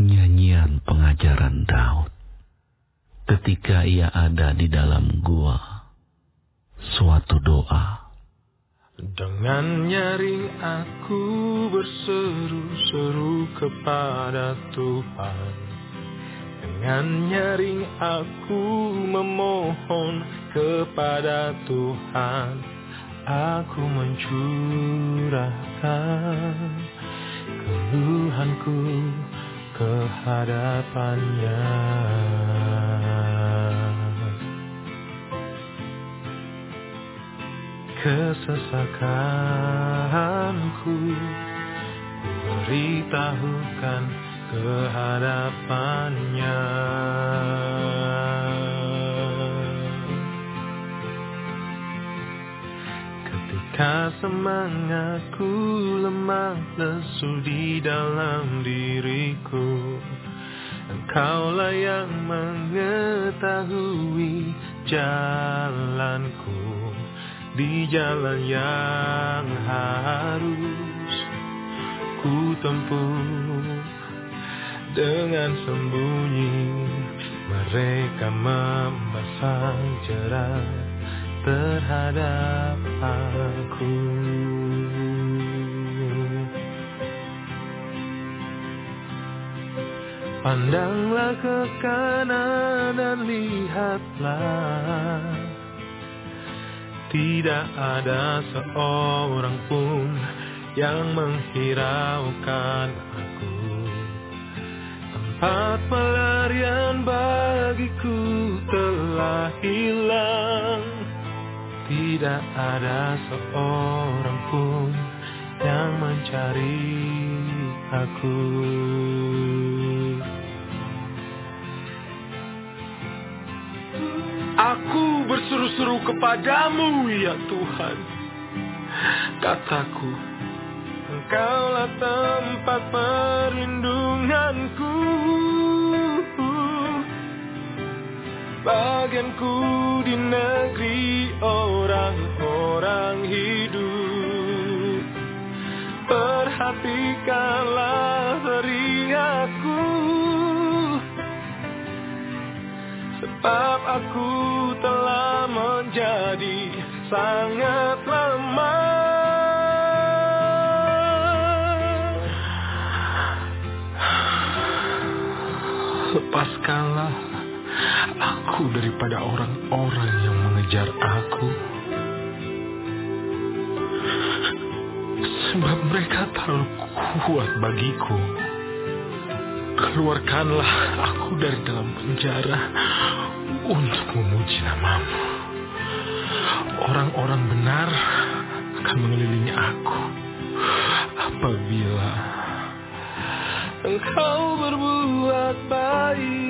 Nyanyian pengajaran Daud ketika ia ada di dalam gua. Suatu doa. Dengan nyaring aku berseru-seru kepada Tuhan. Dengan nyaring aku memohon kepada Tuhan. Aku mencurahkan keluhanku kehadapannya. Kesesakanku beritahukan kehadapannya. Ketika semangatku lemah lesu di dalam diriku, Engkaulah yang mengetahui jalanku, di jalan yang harus ku tempuh. Dengan sembunyi mereka memasang jerat terhadap aku. Pandanglah ke kanan dan lihatlah, tidak ada seorang pun yang menghiraukan aku. Tempat pelarian bagiku telah hilang. Tidak ada seorang pun yang mencari aku. Aku berseru-seru kepadamu, ya Tuhan. Kataku, Engkaulah tempat perlindunganku. Bagianku di negeri orang-orang hidup. Perhatikanlah teringatku, sebab aku telah menjadi sangat lemah. Lepaskanlah aku daripada orang-orang yang mengejar aku, sebab mereka terlalu kuat bagiku. Keluarkanlah aku dari dalam penjara untuk memuji nama-Mu. Orang-orang benar akan mengelilingi aku apabila Engkau berbuat baik.